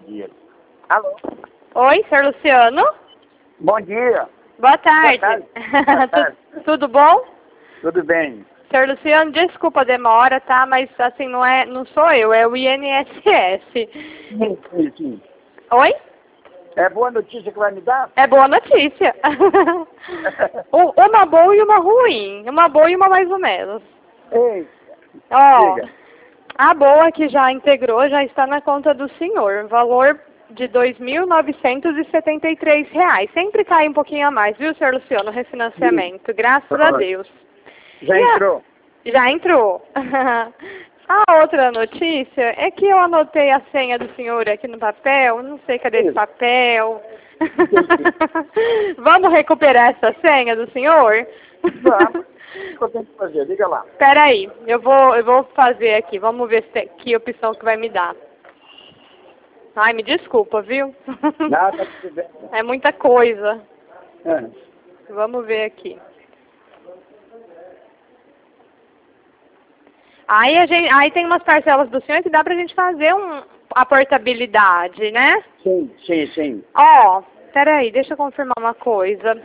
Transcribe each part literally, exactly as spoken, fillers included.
dia. Alô? Oi, senhor Luciano? Bom dia. Boa tarde. Boa tarde. Boa tarde. Tu- Tudo bom? Tudo bem. senhor Luciano, desculpa a demora, tá? Mas assim, não é, não sou eu, é o I N S S. Sim, sim, sim. Oi? É boa notícia que vai me dar? É boa notícia. U- uma boa e uma ruim. Uma boa e uma mais ou menos. Ei, Ó, diga. a boa que já integrou já está na conta do senhor. Valor de dois mil novecentos e setenta e três reais. Sempre cai um pouquinho a mais, viu, senhor Luciano? Refinanciamento. Graças a Pronto. Deus. Já E a- entrou? Já entrou. A outra notícia é que eu anotei a senha do senhor aqui no papel. Não sei cadê esse Isso. papel. Vamos recuperar essa senha do senhor? Vamos. O que eu tenho que fazer? Diga lá. Peraí, eu vou, eu vou fazer aqui. Vamos ver se tem, que opção que vai me dar. Ai, me desculpa, viu? Nada, tudo bem. É muita coisa. É. Vamos ver aqui. Aí, a gente, aí tem umas parcelas do senhor que dá pra gente fazer um, a portabilidade, né? Sim, sim, sim. Ó, peraí, deixa eu confirmar uma coisa.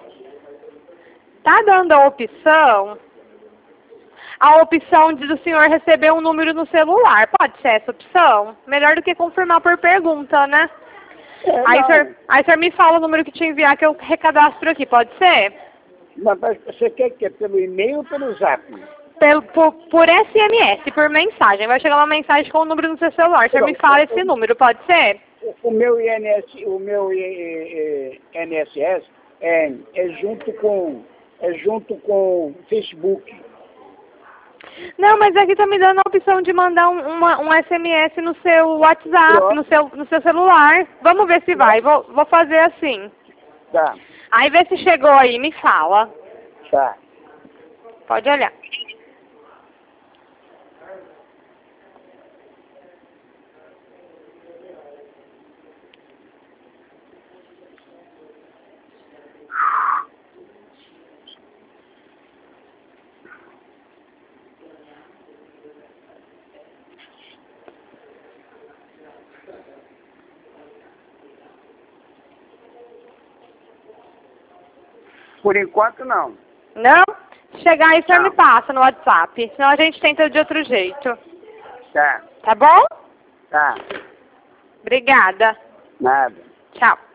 Tá dando a opção, a opção de do senhor receber um número no celular. Pode ser essa opção? Melhor do que confirmar por pergunta, né? É, Aí o não. senhor, aí o senhor me fala o número que te enviar que eu recadastro aqui, pode ser? Mas mas você quer que é pelo e-mail ou pelo zap? Pelo, por, por S M S, por mensagem. Vai chegar uma mensagem com o número no seu celular. O senhor me fala esse número, pode ser? O meu I N S, o meu I N S S é, é junto com é junto com o Facebook. Não, mas aqui tá me dando a opção de mandar um, uma, um S M S no seu WhatsApp, no seu, no seu celular. Vamos ver se vai. Vou, vou fazer assim. Tá, Aí vê se chegou aí, me fala. tá. Pode olhar. Por enquanto não. Não? Se chegar aí, o senhor Não. me passa no WhatsApp. Senão a gente tenta de outro jeito. Tá, Tá bom? tá. Obrigada. Nada. Tchau.